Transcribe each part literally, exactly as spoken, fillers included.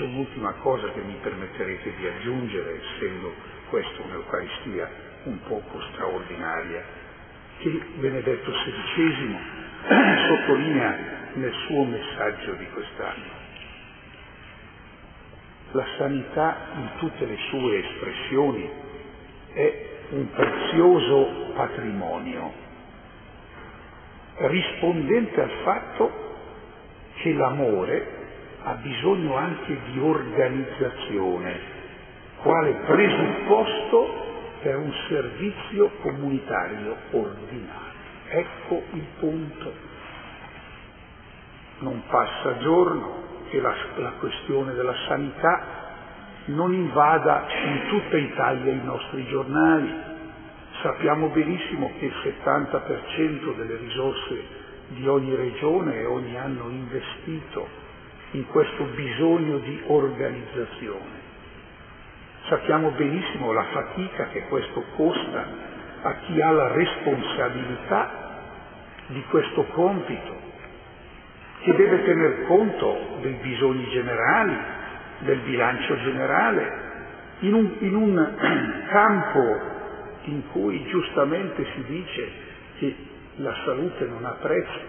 C'è un'ultima cosa che mi permetterete di aggiungere, essendo questa un'Eucaristia un poco straordinaria, che Benedetto sedicesimo sottolinea nel suo messaggio di quest'anno. La sanità in tutte le sue espressioni è un prezioso patrimonio, rispondente al fatto che l'amore ha bisogno anche di organizzazione, quale presupposto per un servizio comunitario ordinario. Ecco il punto. Non passa giorno che la, la questione della sanità non invada in tutta Italia i nostri giornali. Sappiamo benissimo che il settanta per cento delle risorse di ogni regione e ogni anno investito in questo bisogno di organizzazione. Sappiamo benissimo la fatica che questo costa a chi ha la responsabilità di questo compito, che deve tener conto dei bisogni generali, del bilancio generale, in un, in un campo in cui giustamente si dice che la salute non ha prezzo,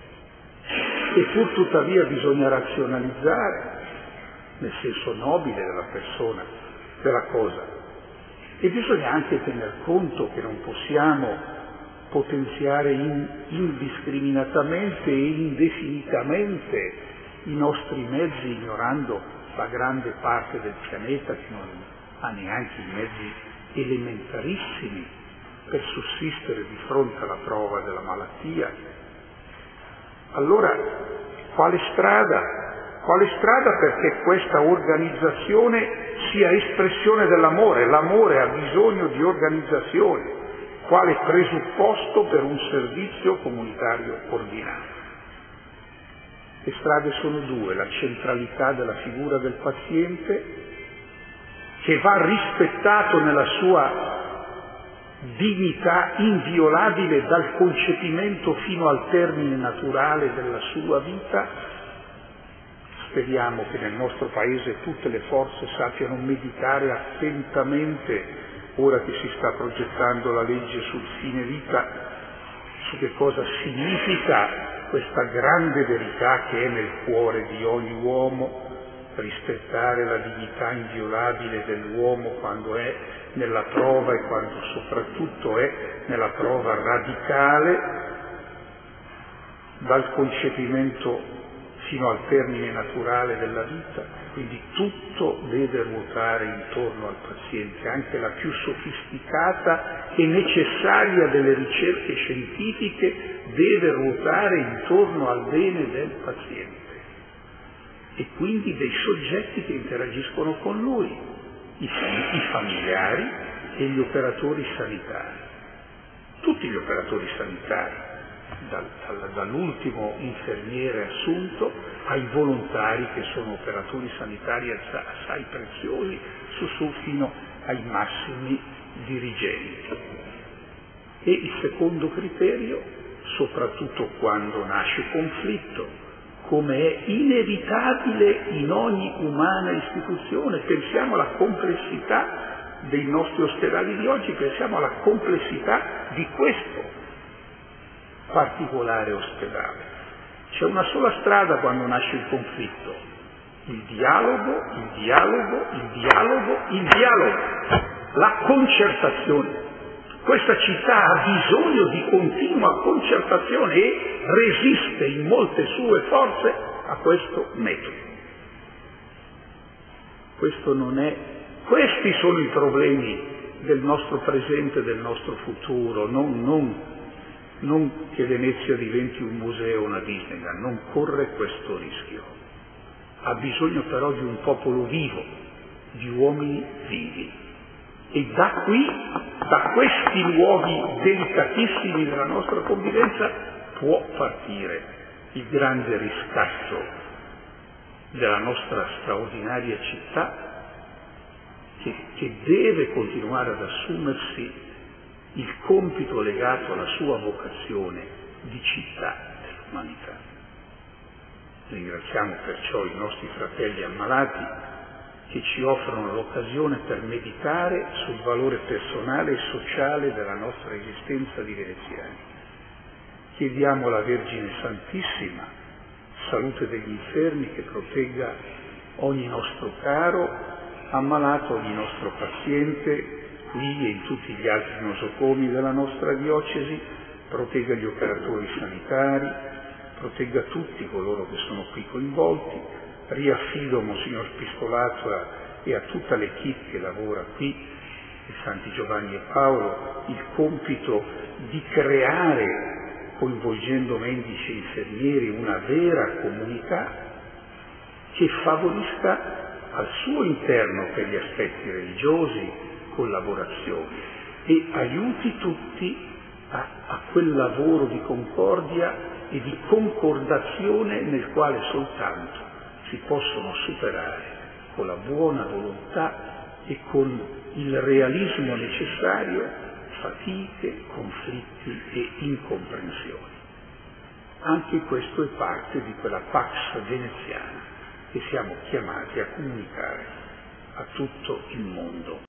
e pur tuttavia bisogna razionalizzare, nel senso nobile della persona, della cosa. E bisogna anche tener conto che non possiamo potenziare in, indiscriminatamente e indefinitamente i nostri mezzi, ignorando la grande parte del pianeta che non ha neanche i mezzi elementarissimi per sussistere di fronte alla prova della malattia. Allora, quale strada? Quale strada perché questa organizzazione sia espressione dell'amore? L'amore ha bisogno di organizzazione, quale presupposto per un servizio comunitario ordinario. Le strade sono due: la centralità della figura del paziente, che va rispettato nella sua dignità inviolabile dal concepimento fino al termine naturale della sua vita. Speriamo che nel nostro Paese tutte le forze sappiano meditare attentamente, ora che si sta progettando la legge sul fine vita, su che cosa significa questa grande verità che è nel cuore di ogni uomo, rispettare la dignità inviolabile dell'uomo quando è nella prova e quando soprattutto è nella prova radicale, dal concepimento fino al termine naturale della vita. Quindi tutto deve ruotare intorno al paziente, anche la più sofisticata e necessaria delle ricerche scientifiche deve ruotare intorno al bene del paziente e quindi dei soggetti che interagiscono con lui, i, i familiari e gli operatori sanitari. Tutti gli operatori sanitari, dal, dal, dall'ultimo infermiere assunto ai volontari che sono operatori sanitari assai preziosi, su su fino ai massimi dirigenti. E il secondo criterio, soprattutto quando nasce conflitto, come è inevitabile in ogni umana istituzione, pensiamo alla complessità dei nostri ospedali di oggi, pensiamo alla complessità di questo particolare ospedale. C'è una sola strada quando nasce il conflitto: il dialogo, il dialogo, il dialogo, il dialogo, la concertazione. Questa città ha bisogno di continua concertazione e resiste in molte sue forze a questo metodo. Questo non è, questi sono i problemi del nostro presente e del nostro futuro, non, non, non che Venezia diventi un museo, una Disneyland, non corre questo rischio. Ha bisogno però di un popolo vivo, di uomini vivi. E da qui, da questi luoghi delicatissimi della nostra convivenza, può partire il grande riscatto della nostra straordinaria città, che, che deve continuare ad assumersi il compito legato alla sua vocazione di città dell'umanità. Ringraziamo perciò i nostri fratelli ammalati che ci offrono l'occasione per meditare sul valore personale e sociale della nostra esistenza di veneziani. Chiediamo alla Vergine Santissima, salute degli infermi, che protegga ogni nostro caro ammalato, ogni nostro paziente, qui e in tutti gli altri nosocomi della nostra diocesi, protegga gli operatori sanitari, protegga tutti coloro che sono qui coinvolti. Riaffido Monsignor Spistolato e a tutta l'equipe che lavora qui, di Santi Giovanni e Paolo, il compito di creare, coinvolgendo medici e infermieri, una vera comunità che favorisca al suo interno, per gli aspetti religiosi, collaborazione e aiuti tutti a, a quel lavoro di concordia e di concordazione nel quale soltanto si possono superare con la buona volontà e con il realismo necessario fatiche, conflitti e incomprensioni. Anche questo è parte di quella Pax veneziana che siamo chiamati a comunicare a tutto il mondo.